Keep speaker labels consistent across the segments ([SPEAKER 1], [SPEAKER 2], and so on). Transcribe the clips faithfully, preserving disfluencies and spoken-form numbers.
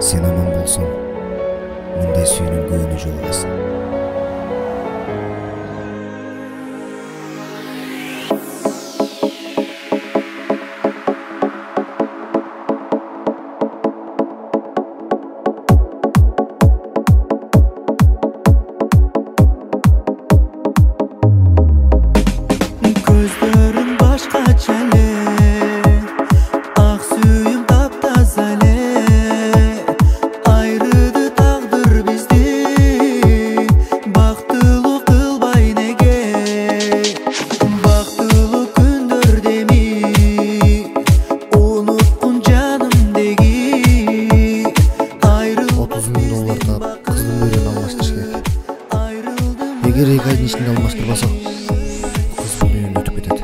[SPEAKER 1] Сен аман болсоң, мындай сүйүүнүн көөнү жолугасың.
[SPEAKER 2] Көздөрүң башкача эле, ак сүйүм таптаза эле. Айрыды тагдыр бизди, бактылуу кылбай неге. Бактылуу күндөрдө эми унуткун жанымдеги.
[SPEAKER 1] отуз миң доллар таап кыздын үйрөнүн алмаштырыш керек. Эгер эки айдын ичинде алмаштырбасак, кыз бул дүйнөдөн өтүп кетет.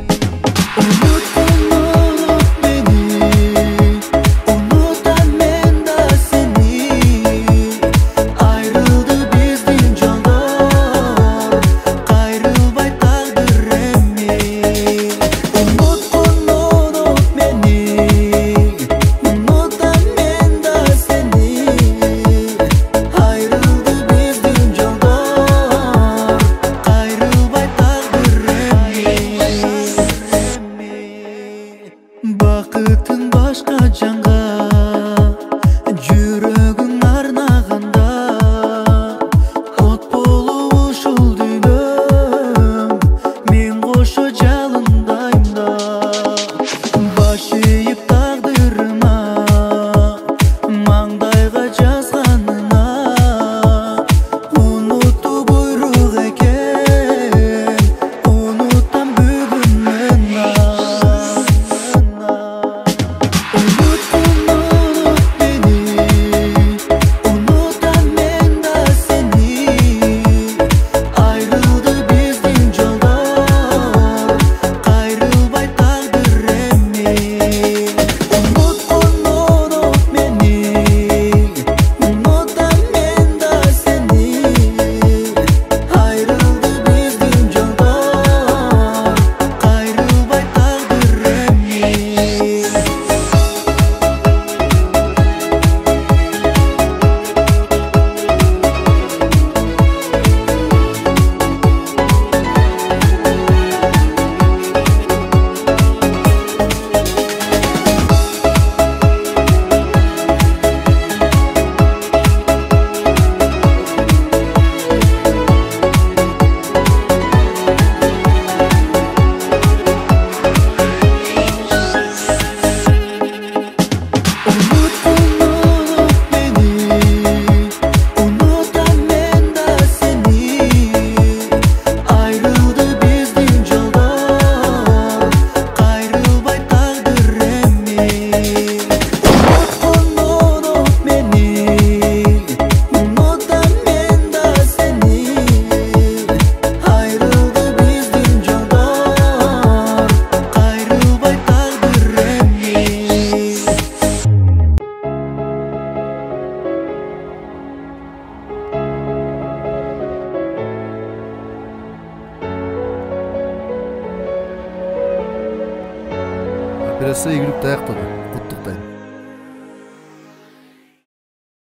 [SPEAKER 2] Бакытың башка жанга, жүрөгүң арнаганда. От болуп ушул дүйнөм, мен кошо жалындайм да. Баш ийип тагдырыма, маңдайга жазганына. Унутуу буйрук экен, унутам бүгүн мен.
[SPEAKER 1] Операция ийгиликтүү аяктады.